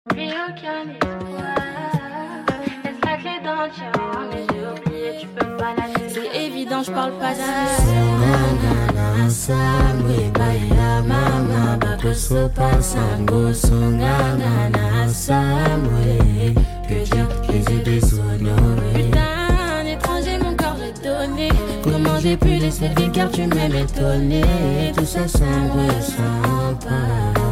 Plus aucun espoir. Laisse la clé dans le tiroir, mais j'ai oublié, tu peux pas la laisser. C'est évident, je parle pas d'âge. Songana samwe baya mama bakoso pasango. Songana samwe que dire que j'ai déshonoré. Putain, étranger, mon corps j'ai donné. Comment j'ai pu laisser vivre car tu m'aimes étonné. Tout ça me ressemble pas.